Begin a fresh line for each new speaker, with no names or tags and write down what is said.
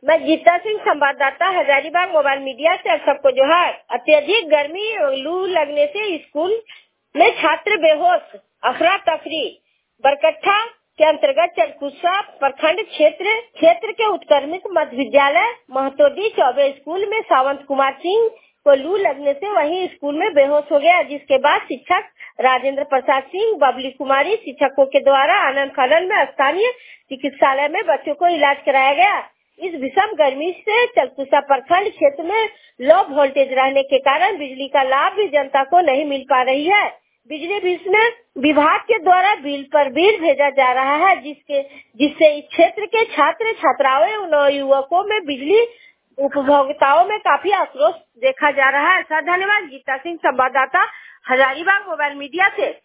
मैं गीता सिंह, संवाददाता, Hazaribagh mobile media से। आप सबको जोहार। अत्यधिक गर्मी और लू लगने से स्कूल में छात्र बेहोश, अफरा तफरी। बरकट्ठा के अंतर्गत चरकुसा प्रखंड क्षेत्र के उत्क्रमित मध्य विद्यालय महतोदी चौबे स्कूल में सावंत कुमार सिंह को लू लगने से वही स्कूल में बेहोश हो गया, जिसके बाद शिक्षक राजेंद्र प्रसाद सिंह, बबली कुमारी शिक्षकों के द्वारा आनन फानन में स्थानीय चिकित्सालय में बच्चों को इलाज कराया गया। इस भीषण गर्मी से चरकुसा प्रखंड क्षेत्र में लो वोल्टेज रहने के कारण बिजली का लाभ भी जनता को नहीं मिल पा रही है। बिजली विभाग के द्वारा बिल पर बिल भेजा जा रहा है, जिससे इस क्षेत्र के छात्र छात्राओं और युवकों में बिजली उपभोक्ताओं में काफी आक्रोश देखा जा रहा है। धन्यवाद। गीता सिंह, संवाददाता, हजारीबाग मोबाइल मीडिया से।